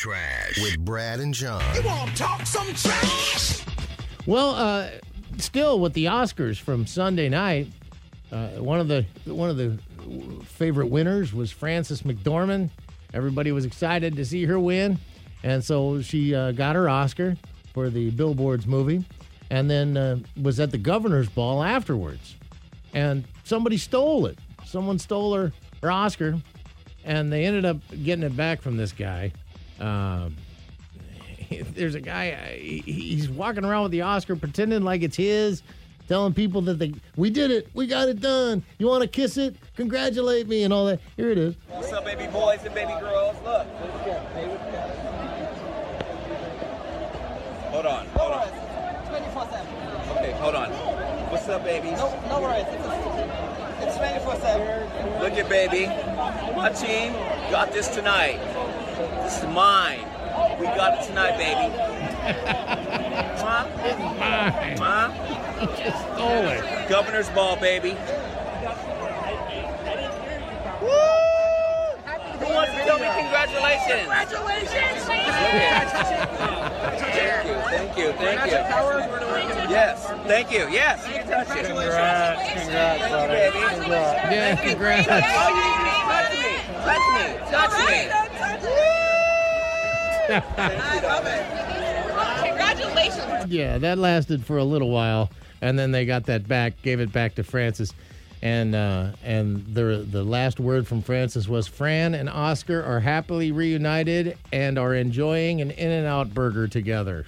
Trash with Brad and John. You want to talk some trash? Well, still with the Oscars from Sunday night, one of the favorite winners was Frances McDormand. Everybody was excited to see her win, and so she got her Oscar for the Billboards movie, and then was at the governor's ball afterwards, and somebody stole it. Someone stole her Oscar, and they ended up getting it back from this guy. There's a guy, he's walking around with the Oscar pretending like it's his, telling people that we did it, we got it done. You want to kiss it? Congratulate me and all that. Here it is. What's up, baby boys and baby girls? Look. Hold on. 24/7. Okay, hold on. What's up, babies? No worries. It's 24/7. Look at baby. My team got this tonight. This is mine. We got it tonight, baby. Huh? It's mine. Huh? He just stole it. Governor's ball, baby. Woo! Who wants to tell me congratulations? Congratulations! Thank you. Yes, thank you. Yes, you can touch it. Congrats, Thank you, baby. Yeah, congrats. Oh, you touch me. I love it. Congratulations. Yeah, that lasted for a little while, and then they got that back, gave it back to Frances, and the last word from Frances was, Fran and Oscar are happily reunited and are enjoying an In-N-Out burger together.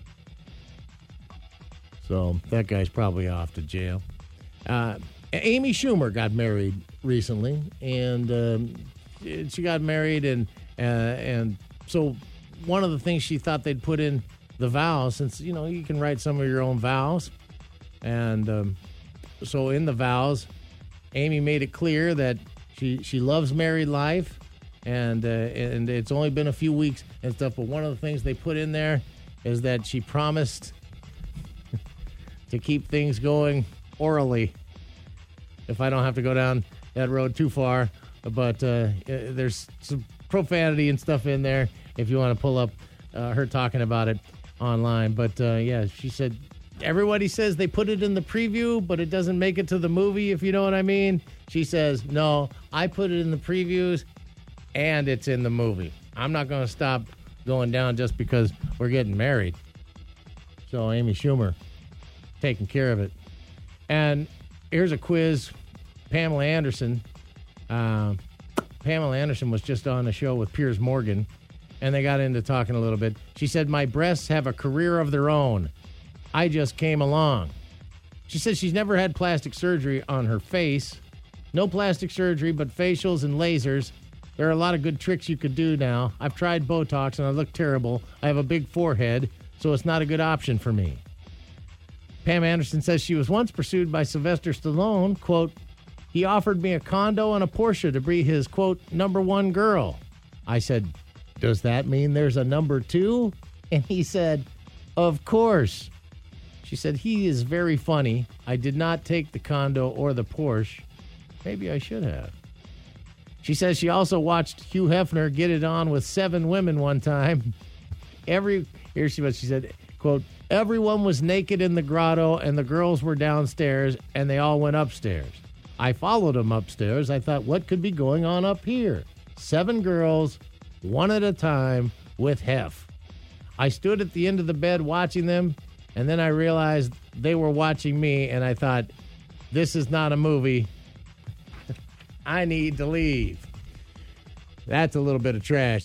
So that guy's probably off to jail. Amy Schumer got married recently, and she got married, and so one of the things she thought they'd put in the vows, since, you know, you can write some of your own vows. And so in the vows, Amy made it clear that she loves married life, and it's only been a few weeks and stuff. But one of the things they put in there is that she promised to keep things going orally, if I don't have to go down that road too far. But there's some profanity and stuff in there if you want to pull up her talking about it online. But yeah, she said everybody says they put it in the preview, but it doesn't make it to the movie, if you know what I mean. She says, no, I put it in the previews and it's in the movie. I'm not going to stop going down just because we're getting married. So Amy Schumer taking care of it. And here's a quiz. Pamela Anderson was just on a show with Piers Morgan, and they got into talking a little bit. She said, my breasts have a career of their own. I just came along. She says she's never had plastic surgery on her face. No plastic surgery, but facials and lasers. There are a lot of good tricks you could do now. I've tried Botox, and I look terrible. I have a big forehead, so it's not a good option for me. Pam Anderson says she was once pursued by Sylvester Stallone. Quote, he offered me a condo and a Porsche to be his, quote, number one girl. I said, does that mean there's a number two? And he said, of course. She said, he is very funny. I did not take the condo or the Porsche. Maybe I should have. She says she also watched Hugh Hefner get it on with 7 women one time. Here's what she said, quote, everyone was naked in the grotto and the girls were downstairs and they all went upstairs. I followed them upstairs. I thought, what could be going on up here? 7 girls, one at a time, with Hef. I stood at the end of the bed watching them, and then I realized they were watching me, and I thought, this is not a movie. I need to leave. That's a little bit of trash.